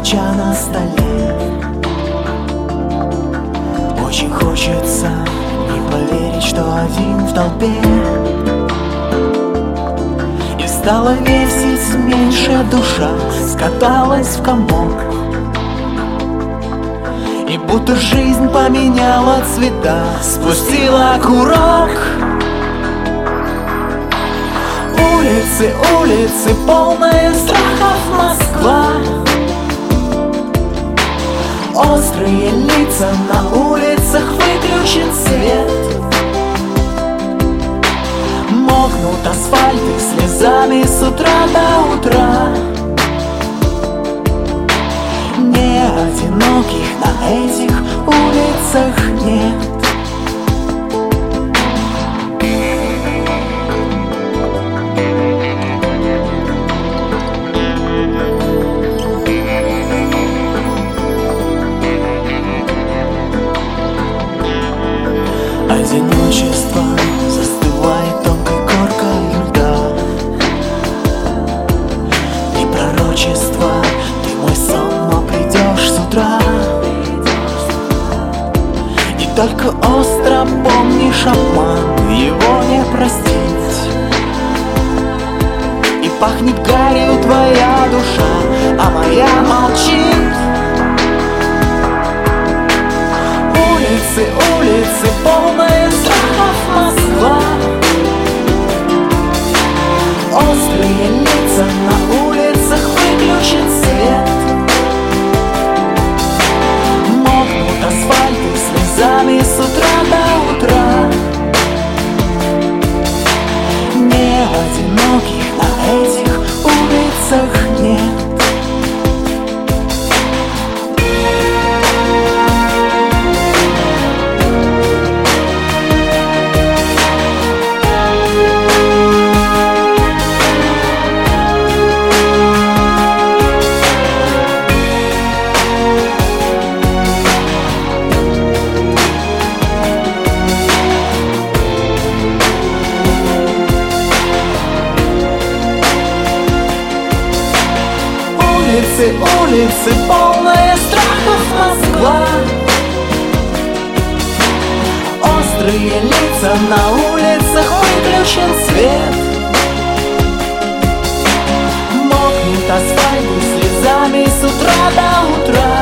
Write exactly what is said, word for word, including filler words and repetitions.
свеча на столе. Очень хочется не поверить, что один в толпе. И стала весить меньше душа, скаталась в комок. И будто жизнь поменяла цвета, спустила курок. Улицы, улицы, полные страхов Москва. Острые лица на улицах, выключен свет. Мокнут асфальты слезами с утра до утра. Не одиноких на этих улицах нет. Одиночество застывает тонкой коркой льда. И пророчество: ты мой сон, но придешь с утра. И только остро помнишь обман, его не простить. И пахнет гарью твоя душа, а моя молчит. Улицы, улицы, полные страхов Москва. Острые лица на улицах, выключен свет. Мокнут асфальты слезами с утра до утра. Не одиноких на этих улицах нет. Улицы, улицы, полные страхов Москва. Острые лица на улицах, выключен свет. Мокнет асфальт слезами с утра до утра.